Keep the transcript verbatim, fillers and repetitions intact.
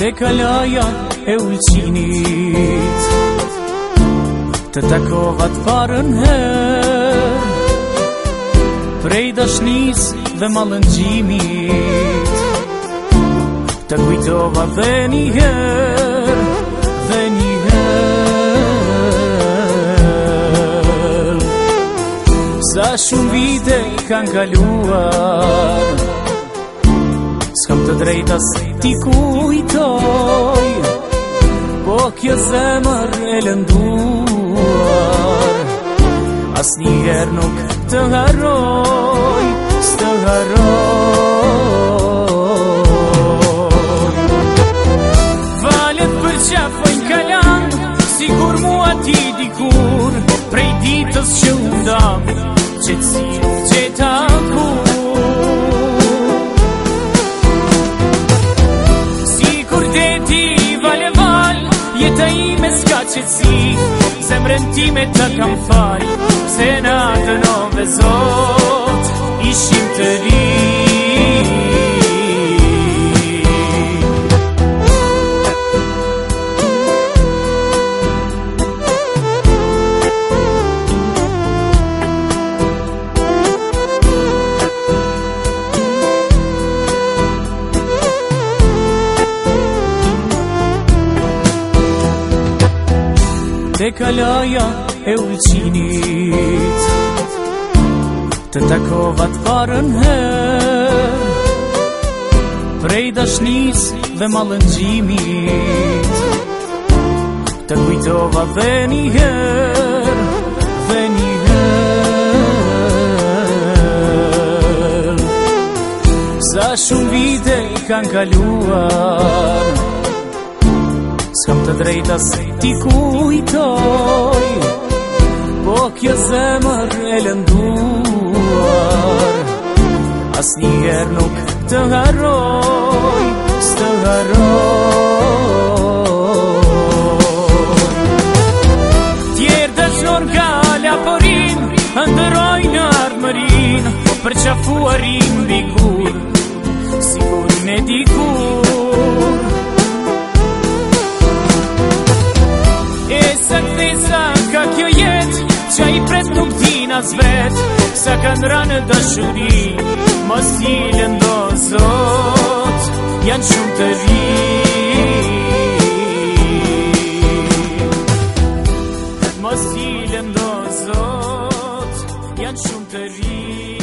Te kalaja e ulqinit të takova të parën her, prej dashnis dhe mallëngjimit të kujtova dhe njëher, dhe njëher. Sa shumë vite kanë kaluar, s'kam të drejtas t'i kujtoj, po kjo zemër e lënduar as njëher nuk të harroj, s'të harroj. Valet për qafojnë kalan, sigur mua ti dikur, prej ditës që undam, qetësin qeta kur. Sikur deti vale val, jeta ime s'ka qetësi, zemrën time të kam fal, se na dënove Zot, ishim të ri. Te kalaja e ulqinit të takova të parën her, prej dashnis dhe mallëngjimit të kujtova dhe njëher, dhe njëher. Sa shumë vite kanë kaluar, s'kam të drejtas t'i kujtoj, po kjo zemër e lënduar as njëher nuk të harroj, s'të harroj. Tjerë dëshnor nga laporin, ndërojnë ardhmërin, për qafuarin bikur, sigurin e dikur. Ka kjo jet, qa i pret nuk din as vet, sa kanë ranë dashuri, mos i lëndo Zot, janë shumë të ri. Mos i lëndo Zot, janë shumë të ri.